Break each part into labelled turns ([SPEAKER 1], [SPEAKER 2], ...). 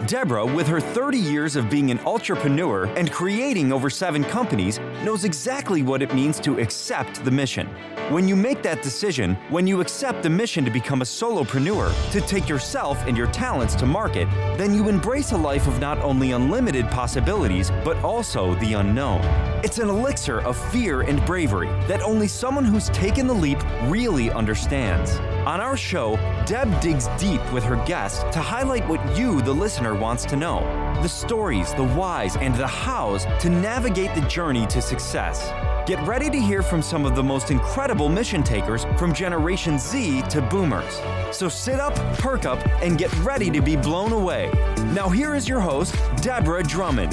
[SPEAKER 1] Deborah, with her 30 years of being an entrepreneur and creating over 7 companies, knows exactly what it means to accept the mission. When you make that decision, when you accept the mission to become a solopreneur, to take yourself and your talents to market, then you embrace a life of not only unlimited possibilities, but also the unknown. It's an elixir of fear and bravery that only someone who's taken the leap really understands. On our show, Deb digs deep with her guests to highlight what you, the listener, wants to know. The stories, the whys, and the hows to navigate the journey to success. Get ready to hear from some of the most incredible mission takers from Generation Z to Boomers. So sit up, perk up, and get ready to be blown away. Now here is your host, Deborah Drummond.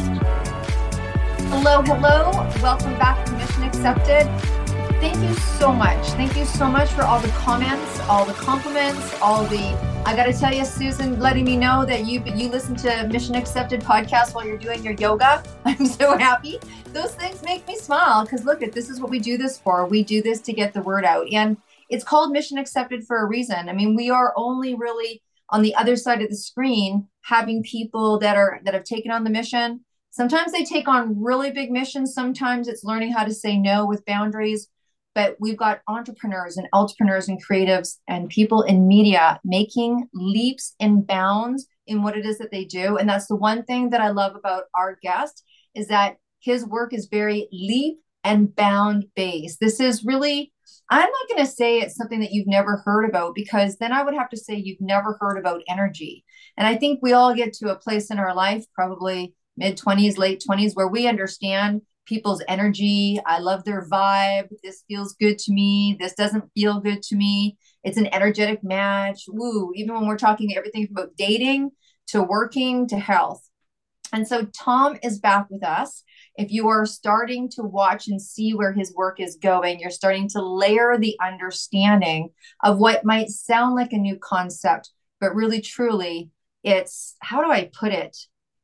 [SPEAKER 2] Hello. Welcome back to Mission Accepted. Thank you so much. Thank you so much for all the comments, all the compliments, I got to tell you, Susan, letting me know that you listen to Mission Accepted podcast while you're doing your yoga. I'm so happy. Those things make me smile because look, this is what we do this for. We do this to get the word out. And it's called Mission Accepted for a reason. I mean, we are only really on the other side of the screen having people that have taken on the mission. Sometimes they take on really big missions. Sometimes it's learning how to say no with boundaries. But we've got entrepreneurs and entrepreneurs and creatives and people in media making leaps and bounds in what it is that they do. And that's the one thing that I love about our guest is that his work is very leap and bound based. This is really, I'm not going to say it's something that you've never heard about because then I would have to say you've never heard about energy. And I think we all get to a place in our life, probably mid-20s, late 20s, where we understand people's energy. I love their vibe. This feels good to me. This doesn't feel good to me. It's an energetic match. Woo. Even when we're talking everything from about dating to working to health. And so Tom is back with us. If you are starting to watch and see where his work is going, you're starting to layer the understanding of what might sound like a new concept, but really, truly, it's, how do I put it?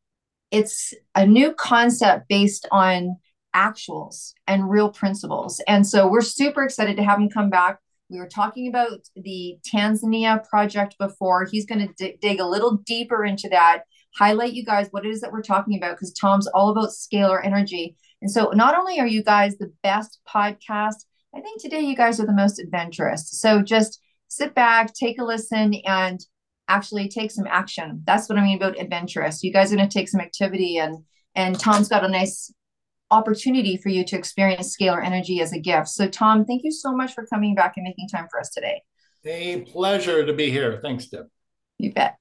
[SPEAKER 2] It's a new concept based on actuals and real principles. And so we're super excited to have him come back. We were talking about the Tanzania project before. He's going to dig a little deeper into that, highlight you guys what it is that we're talking about, because Tom's all about scalar energy. And so not only are you guys the best podcast, I think today you guys are the most adventurous. So just sit back, take a listen, and actually take some action. That's what I mean about adventurous. You guys are going to take some activity, and Tom's got a nice opportunity for you to experience scalar energy as a gift. So Tom, thank you so much for coming back and making time for us today.
[SPEAKER 3] A pleasure to be here. Thanks, Deb.
[SPEAKER 2] You bet.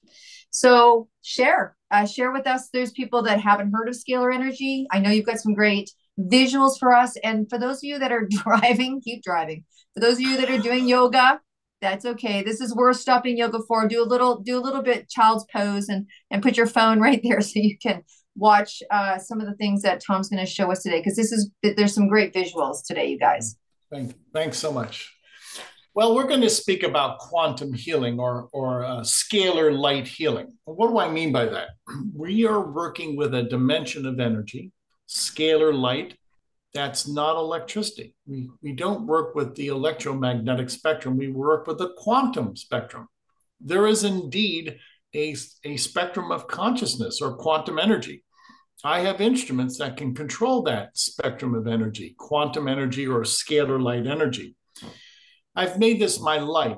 [SPEAKER 2] So share with us. There's people that haven't heard of scalar energy. I know you've got some great visuals for us. And for those of you that are driving, keep driving. For those of you that are doing yoga, that's okay. This is worth stopping yoga for. Do a little bit child's pose and put your phone right there so you can watch some of the things that Tom's going to show us today, because there's some great visuals today, you guys.
[SPEAKER 3] Thanks so much. Well, we're going to speak about quantum healing or scalar light healing. What do I mean by that? We are working with a dimension of energy, scalar light, that's not electricity. We don't work with the electromagnetic spectrum. We work with the quantum spectrum. There is indeed a spectrum of consciousness or quantum energy. I have instruments that can control that spectrum of energy, quantum energy or scalar light energy. I've made this my life.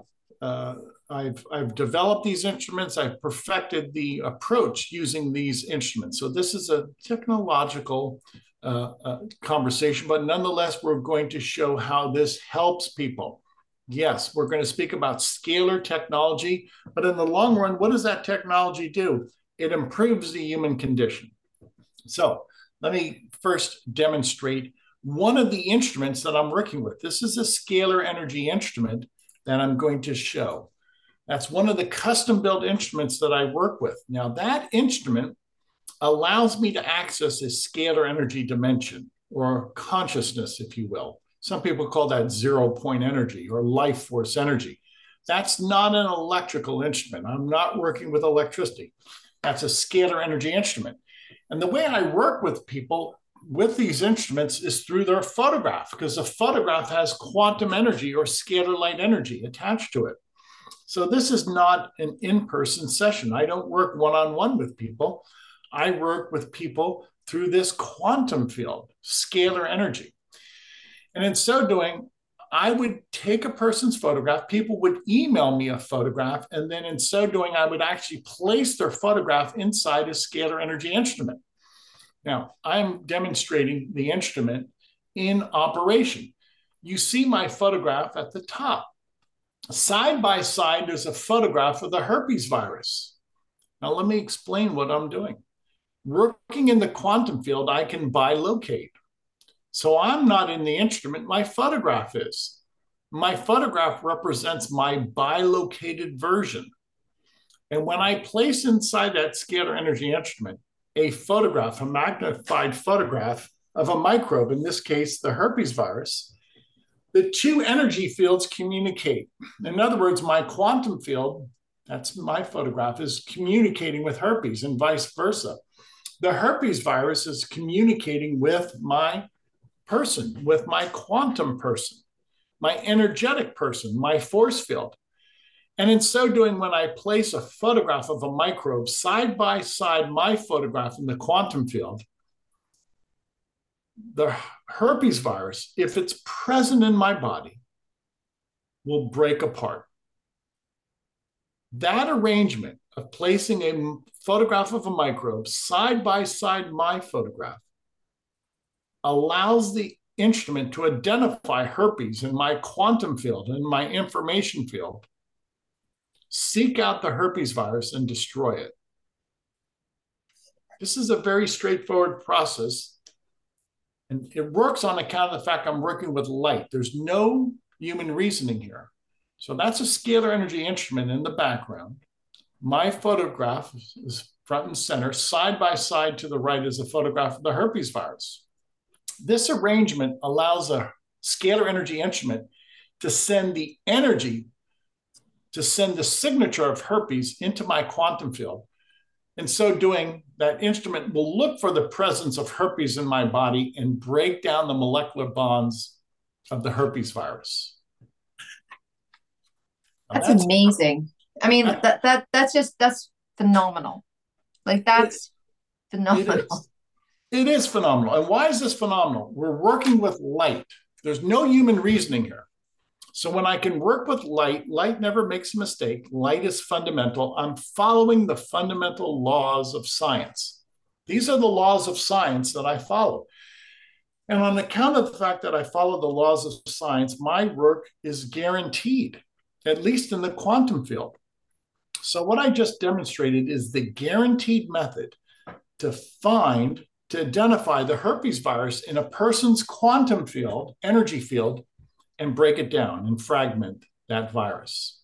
[SPEAKER 3] I've developed these instruments. I've perfected the approach using these instruments. So this is a technological conversation, but nonetheless, we're going to show how this helps people. Yes, we're going to speak about scalar technology, but in the long run, what does that technology do? It improves the human condition. So let me first demonstrate one of the instruments that I'm working with. This is a scalar energy instrument that I'm going to show. That's one of the custom-built instruments that I work with. Now, that instrument allows me to access a scalar energy dimension or consciousness, if you will. Some people call that zero-point energy or life force energy. That's not an electrical instrument. I'm not working with electricity. That's a scalar energy instrument. And the way I work with people with these instruments is through their photograph, because the photograph has quantum energy or scalar light energy attached to it. So this is not an in-person session. I don't work one-on-one with people. I work with people through this quantum field, scalar energy. And in so doing, I would take a person's photograph, people would email me a photograph, and then in so doing, I would actually place their photograph inside a scalar energy instrument. Now, I'm demonstrating the instrument in operation. You see my photograph at the top. Side by side, there's a photograph of the herpes virus. Now, let me explain what I'm doing. Working in the quantum field, I can bilocate. So I'm not in the instrument, my photograph is. My photograph represents my bilocated version. And when I place inside that scalar energy instrument a photograph, a magnified photograph of a microbe, in this case, the herpes virus, the two energy fields communicate. In other words, my quantum field, that's my photograph, is communicating with herpes and vice versa. The herpes virus is communicating with my person, with my quantum person, my energetic person, my force field. And in so doing, when I place a photograph of a microbe side by side my photograph in the quantum field, the herpes virus, if it's present in my body, will break apart. That arrangement of placing a photograph of a microbe side by side my photograph allows the instrument to identify herpes in my quantum field, in my information field, seek out the herpes virus and destroy it. This is a very straightforward process. And it works on account of the fact I'm working with light. There's no human reasoning here. So that's a scalar energy instrument in the background. My photograph is front and center. Side by side to the right is a photograph of the herpes virus. This arrangement allows a scalar energy instrument to send the energy, to send the signature of herpes into my quantum field. In so doing, that instrument will look for the presence of herpes in my body and break down the molecular bonds of the herpes virus.
[SPEAKER 2] That's amazing. I mean, that's phenomenal. Like that's phenomenal.
[SPEAKER 3] It is phenomenal. And why is this phenomenal? We're working with light. There's no human reasoning here. So when I can work with light, light never makes a mistake. Light is fundamental. I'm following the fundamental laws of science. These are the laws of science that I follow. And on account of the fact that I follow the laws of science, my work is guaranteed, at least in the quantum field. So what I just demonstrated is the guaranteed method to identify the herpes virus in a person's quantum field, energy field, and break it down and fragment that virus.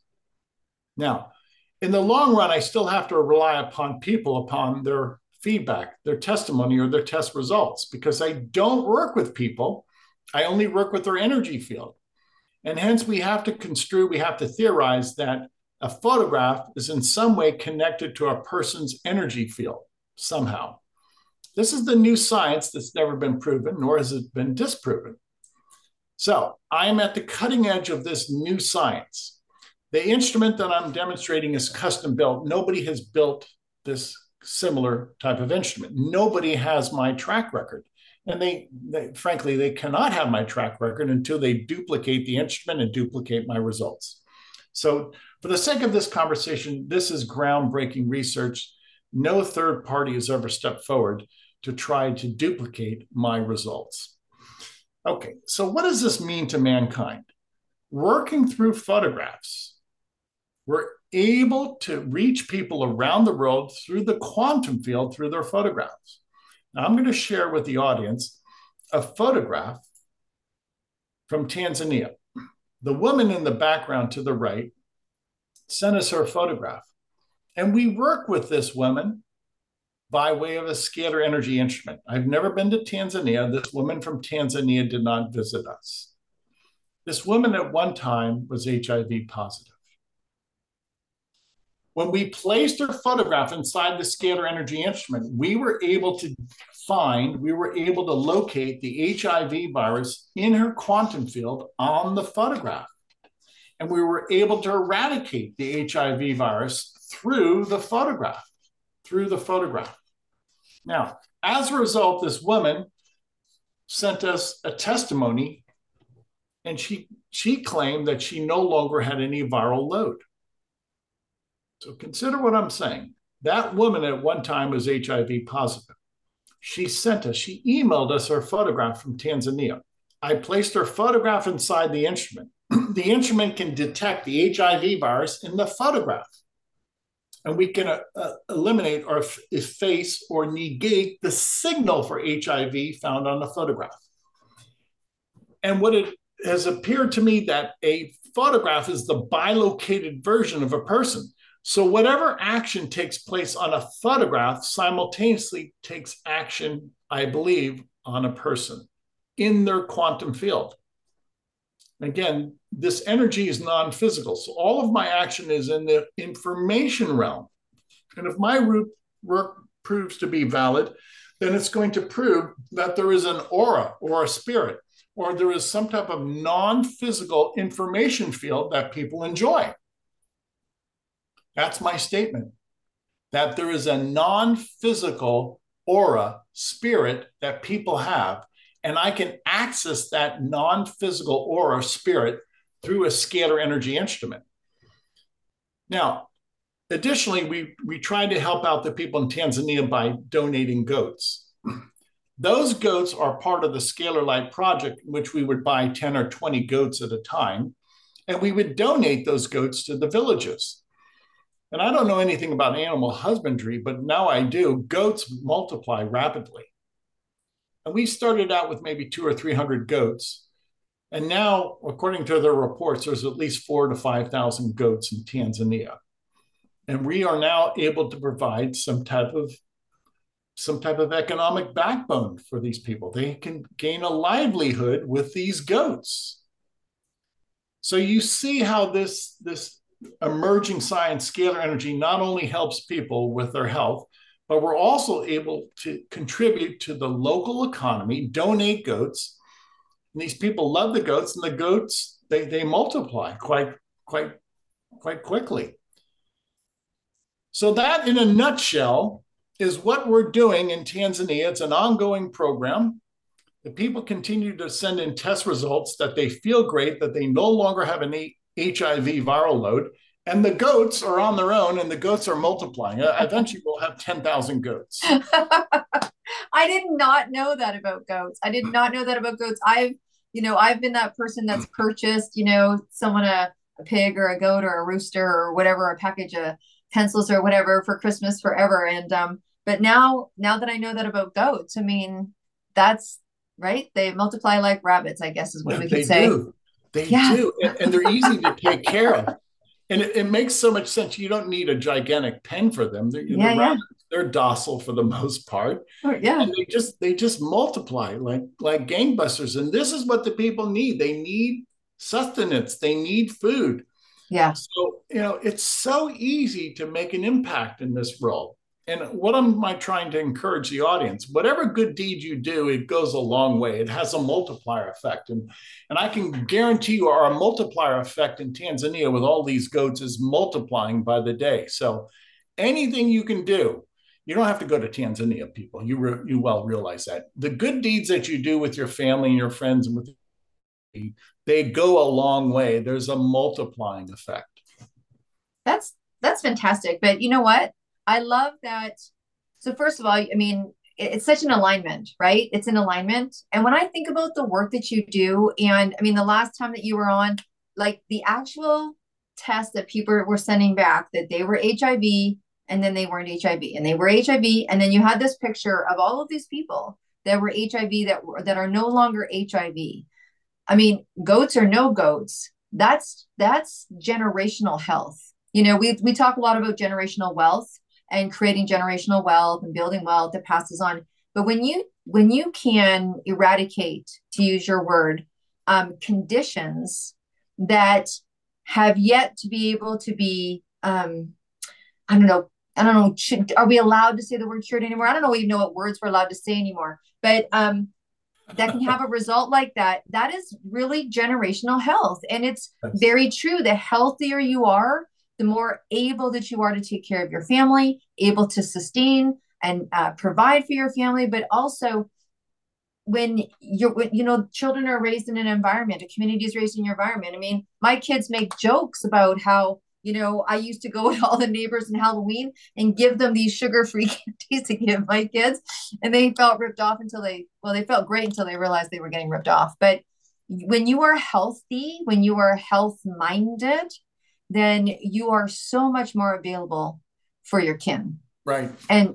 [SPEAKER 3] Now, in the long run, I still have to rely upon people, upon their feedback, their testimony, or their test results, because I don't work with people. I only work with their energy field. And hence we have to theorize that a photograph is in some way connected to a person's energy field somehow. This is the new science that's never been proven, nor has it been disproven. So I'm at the cutting edge of this new science. The instrument that I'm demonstrating is custom built. Nobody has built this similar type of instrument. Nobody has my track record. And frankly, they cannot have my track record until they duplicate the instrument and duplicate my results. So for the sake of this conversation, this is groundbreaking research. No third party has ever stepped forward to try to duplicate my results. Okay, so what does this mean to mankind? Working through photographs, we're able to reach people around the world through the quantum field, through their photographs. Now, I'm going to share with the audience a photograph from Tanzania. The woman in the background to the right sent us her photograph. And we work with this woman by way of a scalar energy instrument. I've never been to Tanzania. This woman from Tanzania did not visit us. This woman at one time was HIV positive. When we placed her photograph inside the scalar energy instrument, we were able to locate the HIV virus in her quantum field on the photograph. And we were able to eradicate the HIV virus through the photograph. Now, as a result, this woman sent us a testimony, and she claimed that she no longer had any viral load. So consider what I'm saying. That woman at one time was HIV positive. She emailed us her photograph from Tanzania. I placed her photograph inside the instrument. The instrument can detect the HIV virus in the photograph. And we can eliminate or efface or negate the signal for HIV found on the photograph. And what it has appeared to me that a photograph is the bilocated version of a person. So whatever action takes place on a photograph simultaneously takes action, I believe, on a person in their quantum field. Again, this energy is non-physical. So all of my action is in the information realm. And if my work proves to be valid, then it's going to prove that there is an aura or a spirit, or there is some type of non-physical information field that people enjoy. That's my statement, that there is a non-physical aura, spirit that people have, and I can access that non-physical aura, spirit, through a scalar energy instrument. Now, additionally, we tried to help out the people in Tanzania by donating goats. Those goats are part of the Scalar Light project, in which we would buy 10 or 20 goats at a time, and we would donate those goats to the villages. And I don't know anything about animal husbandry, but now I do. Goats multiply rapidly. And we started out with maybe 200 or 300 goats. And now, according to their reports, there's at least 4,000 to 5,000 goats in Tanzania. And we are now able to provide some type of economic backbone for these people. They can gain a livelihood with these goats. So you see how this emerging science, scalar energy, not only helps people with their health, but we're also able to contribute to the local economy, donate goats. And these people love the goats, and the goats, they multiply quite quickly. So that, in a nutshell, is what we're doing in Tanzania. It's an ongoing program. The people continue to send in test results that they feel great, that they no longer have an HIV viral load, and the goats are on their own, and the goats are multiplying. Eventually, we'll have 10,000 goats.
[SPEAKER 2] I did not know that about goats. I've been that person that's purchased, someone a pig or a goat or a rooster or whatever, a package of pencils or whatever for Christmas forever. And but now that I know that about goats, I mean, that's right. They multiply like rabbits, I guess is what we could say.
[SPEAKER 3] They do. And they're easy to take care of. And it makes so much sense. You don't need a gigantic pen for them. They're docile for the most part.
[SPEAKER 2] Yeah.
[SPEAKER 3] And they just multiply like gangbusters. And this is what the people need. They need sustenance. They need food.
[SPEAKER 2] Yeah.
[SPEAKER 3] So, it's so easy to make an impact in this world. And what am I trying to encourage the audience? Whatever good deed you do, it goes a long way. It has a multiplier effect. And I can guarantee you our multiplier effect in Tanzania with all these goats is multiplying by the day. So anything you can do, you don't have to go to Tanzania, people. You well realize that. The good deeds that you do with your family and your friends, and they go a long way. There's a multiplying effect.
[SPEAKER 2] That's fantastic. But you know what? I love that. So first of all, I mean, it's such an alignment, right? It's an alignment. And when I think about the work that you do, and I mean, the last time that you were on, like the actual tests that people were sending back, that they were HIV and then they weren't HIV and they were HIV. And then you had this picture of all of these people that were HIV that are no longer HIV. I mean, goats or no goats, that's generational health. We talk a lot about generational wealth and creating generational wealth and building wealth that passes on. But when you can eradicate, to use your word, conditions that have yet to be able to be, I don't know, are we allowed to say the word cured anymore? I don't know even know what words we're allowed to say anymore. But that can have a result like that, that is really generational health. And it's
[SPEAKER 3] Yes.
[SPEAKER 2] very true. The healthier you are, the more able that you are to take care of your family, able to sustain and provide for your family, but also when children are raised in an environment, a community is raised in your environment. I mean, my kids make jokes about how, I used to go to all the neighbors in Halloween and give them these sugar-free candies to give my kids. And they felt ripped off they felt great until they realized they were getting ripped off. But when you are healthy, when you are health-minded, then you are so much more available for your kin.
[SPEAKER 3] Right.
[SPEAKER 2] And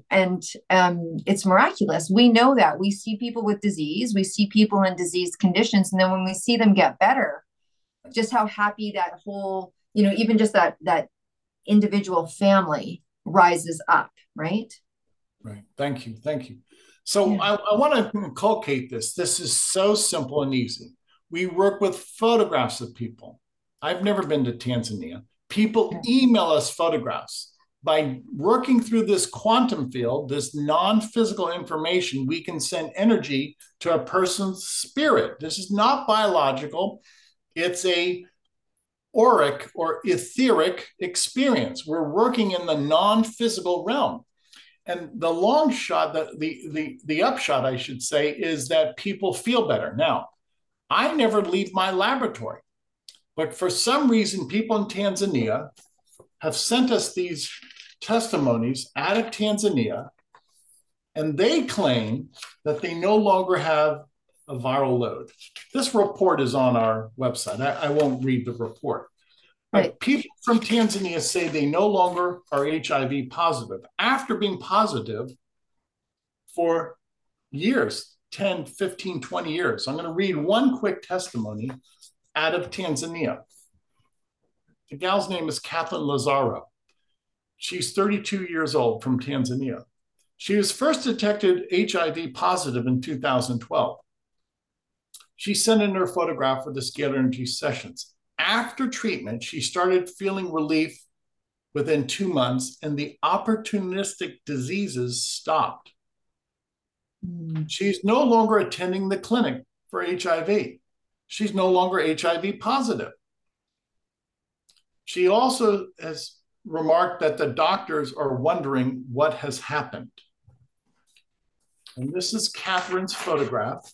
[SPEAKER 2] it's miraculous. We know that. We see people with disease, we see people in diseased conditions, and then when we see them get better, just how happy that whole, even just that individual family rises up, right?
[SPEAKER 3] Right. Thank you. So I want to inculcate this. This is so simple and easy. We work with photographs of people. I've never been to Tanzania. People email us photographs. By working through this quantum field, this non-physical information, we can send energy to a person's spirit. This is not biological. It's a auric or etheric experience. We're working in the non-physical realm. And the long shot, the upshot, I should say, is that people feel better. Now, I never leave my laboratory, but for some reason, people in Tanzania have sent us these testimonies out of Tanzania, and they claim that they no longer have a viral load. This report is on our website. I won't read the report.
[SPEAKER 2] Right.
[SPEAKER 3] But people from Tanzania say they no longer are HIV positive after being positive for years, 10, 15, 20 years. I'm going to read one quick testimony out of Tanzania. The gal's name is Kathleen Lazaro. She's 32 years old from Tanzania. She was first detected HIV positive in 2012. She sent in her photograph for the scalar energy sessions. After treatment, she started feeling relief within 2 months, and the opportunistic diseases stopped. She's no longer attending the clinic for HIV. She's no longer HIV positive. She also has remarked that the doctors are wondering what has happened. And this is Catherine's photograph.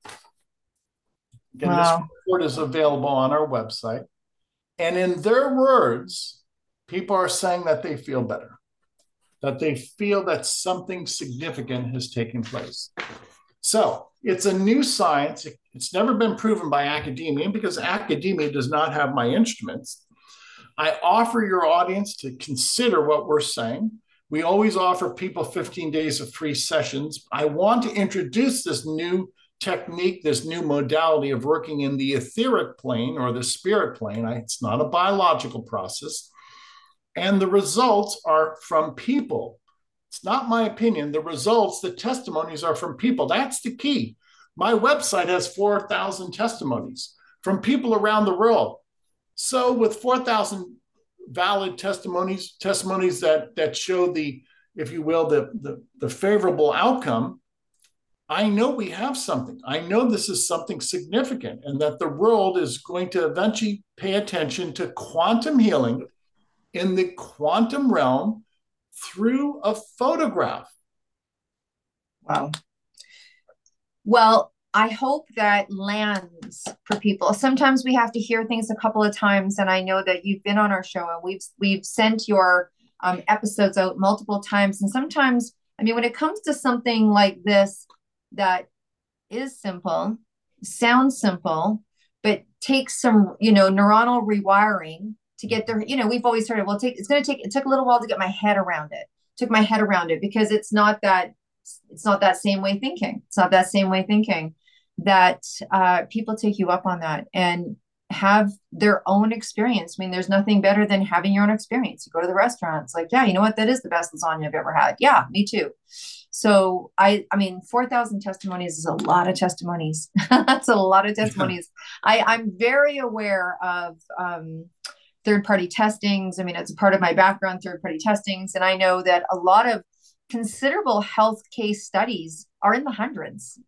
[SPEAKER 3] Again, This report is available on our website. And in their words, people are saying that they feel better, that they feel that something significant has taken place. So it's a new science. It's never been proven by academia because academia does not have my instruments. I offer your audience to consider what we're saying. We always offer people 15 days of free sessions. I want to introduce this new technique, this new modality of working in the etheric plane or the spirit plane. It's not a biological process. And the results are from people. It's not my opinion. The results, the testimonies are from people. That's the key. My website has 4,000 testimonies from people around the world. So with 4,000 valid testimonies that show the, if you will, the favorable outcome, I know we have something. I know this is something significant and that the world is going to eventually pay attention to quantum healing in the quantum realm through a photograph.
[SPEAKER 2] Wow. Well, I hope that lands for people. Sometimes we have to hear things a couple of times, and I know that you've been on our show and we've sent your episodes out multiple times. And sometimes, I mean, when it comes to something like this that is simple, sounds simple, but takes some, neuronal rewiring to get there. We've always heard it. Well, it took a little while to get my head around it. Took my head around it because it's not that same way thinking. It's not that same way thinking that people take you up on that and have their own experience. I mean, there's nothing better than having your own experience. You go to the restaurant, it's like, yeah, you know what? That is the best lasagna I've ever had. Yeah, me too. So I mean, 4,000 testimonies is a lot of testimonies. That's a lot of testimonies. I'm very aware of third-party testings. I mean, it's a part of my background, third-party testings. And I know that a lot of considerable health case studies are in the hundreds.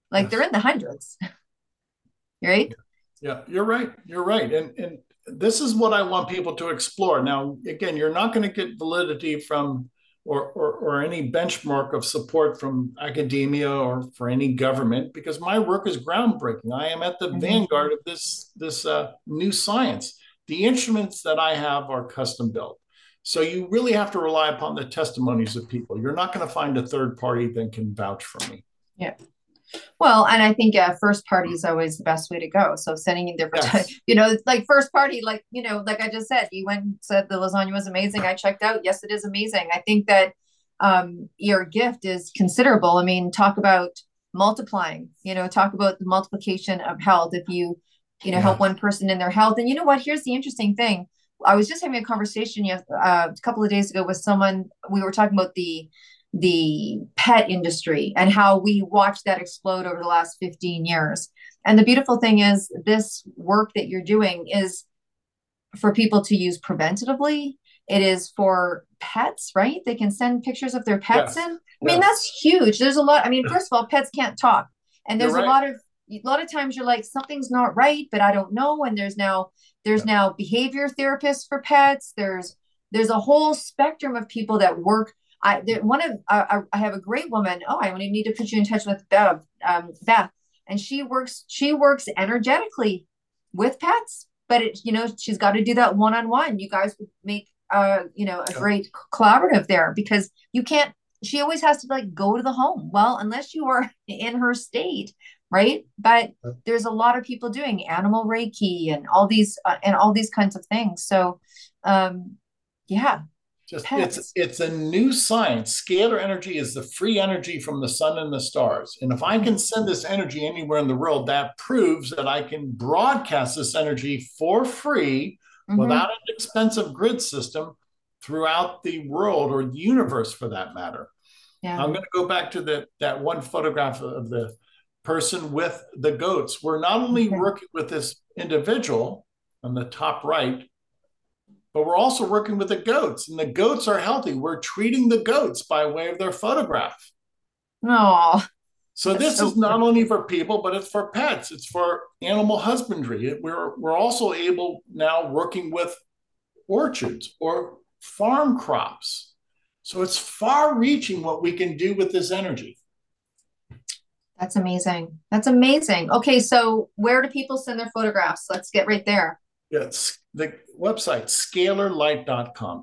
[SPEAKER 2] Like they're in the hundreds, right?
[SPEAKER 3] Yeah, you're right. You're right. And this is what I want people to explore. Now, again, you're not going to get validity from or any benchmark of support from academia or for any government because my work is groundbreaking. I am at the vanguard of this new science. The instruments that I have are custom built. So you really have to rely upon the testimonies of people. You're not going to find a third party that can vouch for me.
[SPEAKER 2] Yeah. Well, and I think first party is always the best way to go. So sending in different, like first party, like, like I just said, you went and said the lasagna was amazing. I checked out. Yes, it is amazing. I think that your gift is considerable. I mean, talk about multiplying, talk about the multiplication of health. If you, help one person in their health. And you know what? Here's the interesting thing. I was just having a conversation a couple of days ago with someone. We were talking about the pet industry and how we watched that explode over the last 15 years. And the beautiful thing is this work that you're doing is for people to use preventatively. It is for pets, right? They can send pictures of their pets in. I mean, that's huge. There's a lot. I mean, first of all, pets can't talk. And there's a lot of times you're like, something's not right, but I don't know. And there's now behavior therapists for pets. There's a whole spectrum of people that work. I have a great woman. Oh, I need to put you in touch with Beth, and she works energetically with pets, but she's got to do that one-on-one. You guys would make a great collaborative there because you can't. She always has to go to the home. Well, unless you are in her state, right? But there's a lot of people doing animal Reiki and all these kinds of things. So, yeah.
[SPEAKER 3] It's a new science. Scalar energy is the free energy from the sun and the stars. And if I can send this energy anywhere in the world, that proves that I can broadcast this energy for free without an expensive grid system throughout the world or the universe for that matter. Yeah. I'm going to go back to that one photograph of the person with the goats. We're not only working with this individual on the top right, but we're also working with the goats, and the goats are healthy. We're treating the goats by way of their photograph.
[SPEAKER 2] Oh,
[SPEAKER 3] so this is not only for people, but it's for pets. It's for animal husbandry. We're also able now working with orchards or farm crops. So it's far-reaching what we can do with this energy.
[SPEAKER 2] That's amazing. That's amazing. Okay, so where do people send their photographs? Let's get right there.
[SPEAKER 3] Yes, the website, scalarlight.com,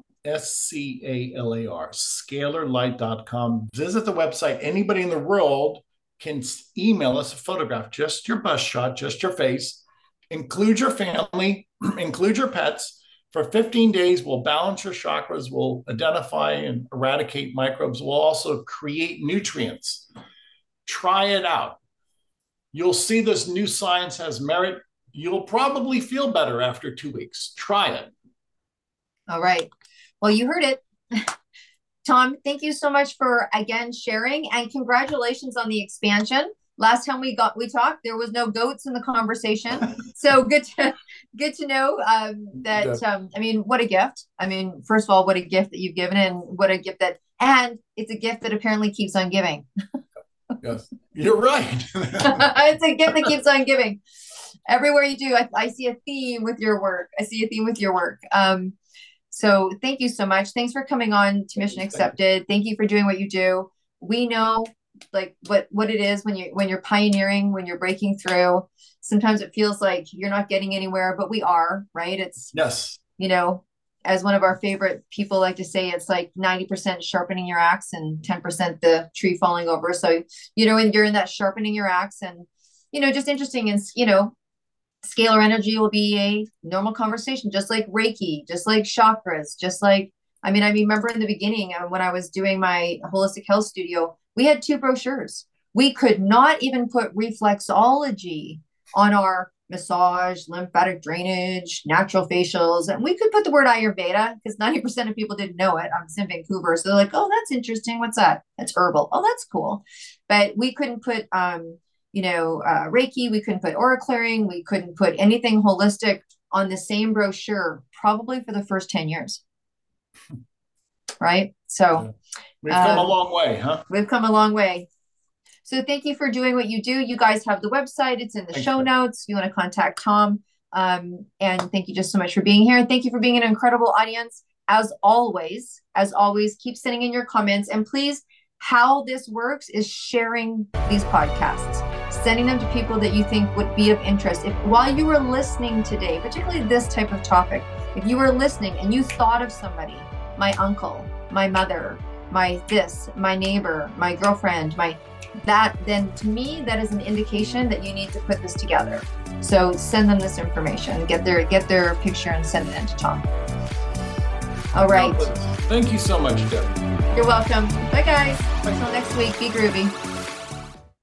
[SPEAKER 3] SCALAR, scalarlight.com. Visit the website. Anybody in the world can email us a photograph, just your bust shot, just your face. Include your family, include your pets. For 15 days, we'll balance your chakras, we'll identify and eradicate microbes. We'll also create nutrients. Try it out. You'll see this new science has merit. You'll probably feel better after 2 weeks. Try it.
[SPEAKER 2] All right. Well, you heard it. Tom, thank you so much for, again, sharing, and congratulations on the expansion. Last time we talked, there was no goats in the conversation. So good to know that, I mean, what a gift. I mean, first of all, what a gift that you've given, and what a gift and it's a gift that apparently keeps on giving.
[SPEAKER 3] Yes, you're right.
[SPEAKER 2] It's a gift that keeps on giving. Everywhere you do, I see a theme with your work. So thank you so much. Thanks for coming on to Mission Accepted. Thank you for doing what you do. We know what it is when you're pioneering, when you're breaking through. Sometimes it feels like you're not getting anywhere, but we are, right? It's,
[SPEAKER 3] yes.
[SPEAKER 2] As one of our favorite people like to say, it's like 90% sharpening your axe and 10% the tree falling over. So, and you're in that sharpening your axe, and, just interesting is, scalar energy will be a normal conversation, just like Reiki, just like chakras, I remember in the beginning when I was doing my holistic health studio, we had 2 brochures. We could not even put reflexology on our massage, lymphatic drainage, natural facials. And we could put the word Ayurveda because 90% of people didn't know it. I'm in Vancouver. So they're like, oh, that's interesting. What's that? That's herbal. Oh, that's cool. But we couldn't put, Reiki. We couldn't put aura clearing. We couldn't put anything holistic on the same brochure, probably for the first 10 years. Right. So
[SPEAKER 3] we've come a long way, huh?
[SPEAKER 2] We've come a long way. So thank you for doing what you do. You guys have the website. It's in the show notes. If you want to contact Tom. And thank you just so much for being here. Thank you for being an incredible audience. As always, keep sending in your comments. And please, how this works is sharing these podcasts, sending them to people that you think would be of interest. If while you were listening today, particularly this type of topic, if you were listening and you thought of somebody, my uncle, my mother, my neighbor, my girlfriend, then to me, that is an indication that you need to put this together. So send them this information, get their picture and send it in to Tom. All right.
[SPEAKER 3] Thank you so much, Deb.
[SPEAKER 2] You're welcome. Bye, guys. Until next week, be groovy.